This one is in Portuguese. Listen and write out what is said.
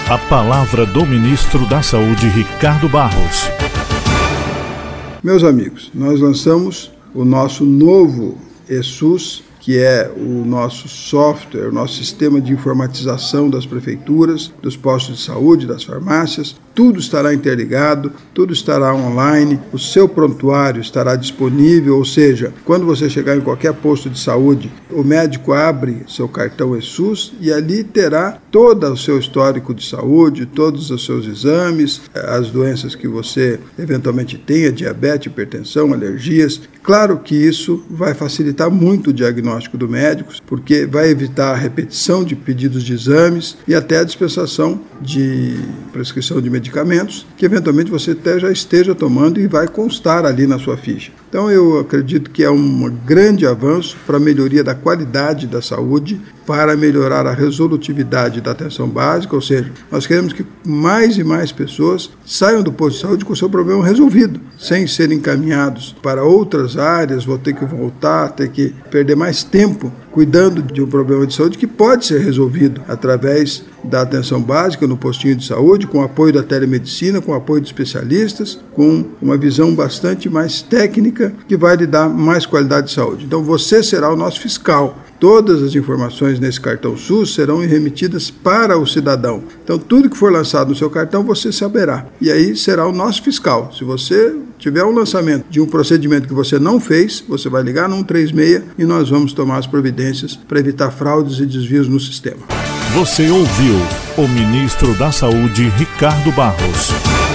A palavra do ministro da Saúde, Ricardo Barros. Meus amigos, nós lançamos o nosso novo eSUS, que é o nosso software, o nosso sistema de informatização das prefeituras, dos postos de saúde, das farmácias. Tudo estará interligado, tudo estará online, o seu prontuário estará disponível, ou seja, quando você chegar em qualquer posto de saúde, o médico abre seu cartão eSUS e ali terá todo o seu histórico de saúde, todos os seus exames, as doenças que você eventualmente tenha, diabetes, hipertensão, alergias. Claro que isso vai facilitar muito o diagnóstico do médico, porque vai evitar a repetição de pedidos de exames e até a dispensação de prescrição de medicamentos, que eventualmente você até já esteja tomando e vai constar ali na sua ficha. Então eu acredito que é um grande avanço para a melhoria da qualidade da saúde, para melhorar a resolutividade da atenção básica, ou seja, nós queremos que mais e mais pessoas saiam do posto de saúde com o seu problema resolvido, sem serem encaminhados para outras áreas, vou ter que voltar, ter que perder mais tempo cuidando de um problema de saúde que pode ser resolvido através da atenção básica no postinho de saúde, com o apoio da telemedicina, com o apoio de especialistas, com uma visão bastante mais técnica que vai lhe dar mais qualidade de saúde. Então você será o nosso fiscal. Todas as informações nesse cartão SUS serão remetidas para o cidadão. Então, tudo que for lançado no seu cartão, você saberá. E aí será o nosso fiscal. Se você tiver um lançamento de um procedimento que você não fez, você vai ligar no 136 e nós vamos tomar as providências para evitar fraudes e desvios no sistema. Você ouviu o ministro da Saúde, Ricardo Barros.